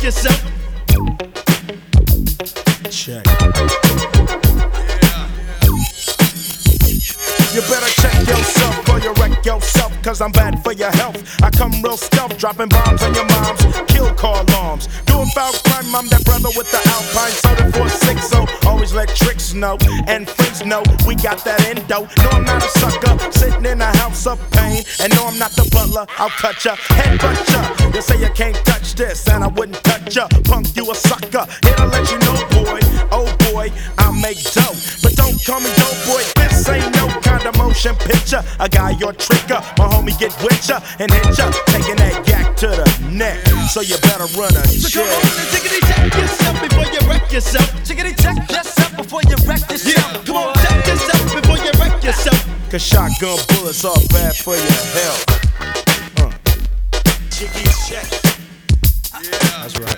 yourself. Check. You better check yourself or you wreck yourself, cause I'm bad for your health. I come real stealth, dropping bombs on your moms, kill car alarms. Doing foul crime, I'm that brother with the Alpine soda 4-6, so always let tricks know and freaks know we got that endo. No, I'm not a sucker, sitting in a house of pain. And no, I'm not the butler, I'll cut ya, headbutt ya. You say you can't touch this, and I wouldn't touch ya. Punk, you a sucker, here to let you know, boy. Oh boy, I make dough, but don't call me dope boy. This ain't no kind of motion picture. A guy your trigger, my homie get with ya and hit ya, taking that yak to the neck. So you better run a check. So come on and tickety check yourself before you wreck yourself. Tickety check yourself before you wreck yourself. Yeah, come on, check yourself before you wreck yourself. Cause shotgun bullets are bad for your health. Jiggy check. Yeah, that's right.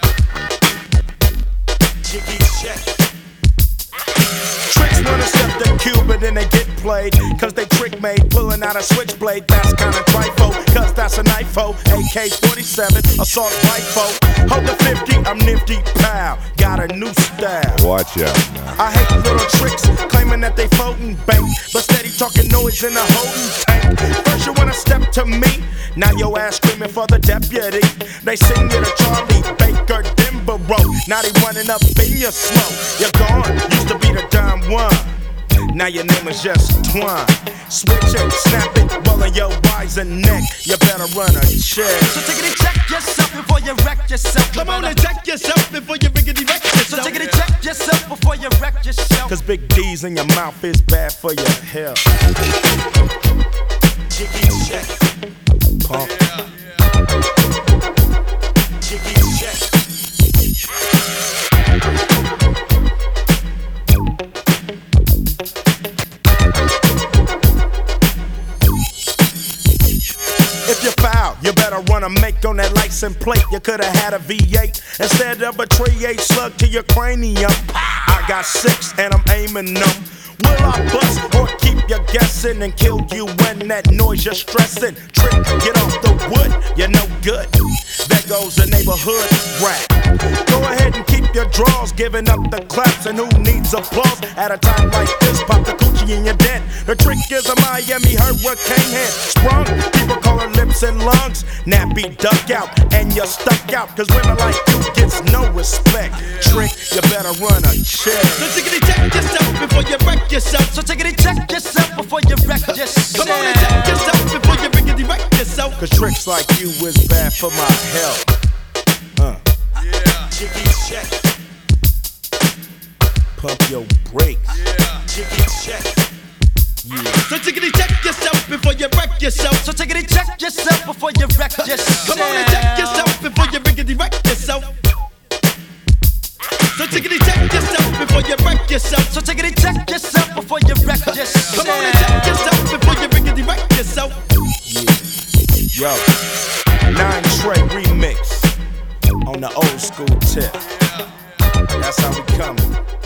Jiggy check. Tricks wanna step the cube and then they get played, cause they trick made, pulling out a switchblade. That's kinda trifle, cause that's a knifo. AK-47, assault rifle. Hold the 50, I'm nifty, pow. Got a new style. Watch out now. I hate little tricks, claiming that they floating bank, but steady talking noise in the holding tank. First you wanna step to me, now your ass screaming for the deputy. They sing you to Charlie Baker Denborough. Now they running up in your slow. You're gone, used to be the dime one. Now your name is just Twine. Switch it, snap it, rolling your wiser neck. You better run a check. So take it, check yourself before you wreck yourself. Come on and check yourself before you riggedy wreck yourself. So take it, check yourself before you wreck yourself. Cause big D's in your mouth is bad for your health. Jiggy check. Pump. Jiggy check. If you foul, you better run a make on that license plate. You could've had a V8 instead of a .38 slug to your cranium. I got 6 and I'm aiming them. Will I bust or keep you guessing and kill you when that noise you're stressing? Trick, get off the wood, you're no good. There goes the neighborhood rap. Go ahead and keep your draws, giving up the claps. And who needs applause at a time like this? Pop the coochie in your dent. The trick is a Miami hurricane head sprung. People call her lips and lungs. Nappy duck out and you're stuck out, cause women like you gets no respect. Trick, you better run a check. So tickety check yourself before you wreck yourself. So tickety check yourself before you wreck yourself. Come on and check yourself before you riggedy wreck yourself. Cause tricks like you is bad for my health. Jiggy check. Pump your brakes. Jiggy check. Yeah. So tickety check yourself before you wreck yourself. So tickety check yourself before you wreck yourself. Come on and check yourself before you riggedy wreck yourself. So tickety check yourself before you wreck yourself. So tickety check yourself before you wreck yourself. Come on and check yourself before you riggedy wreck yourself. Yeah. Yo, 9 Trey remix on the old school tip. That's how we coming.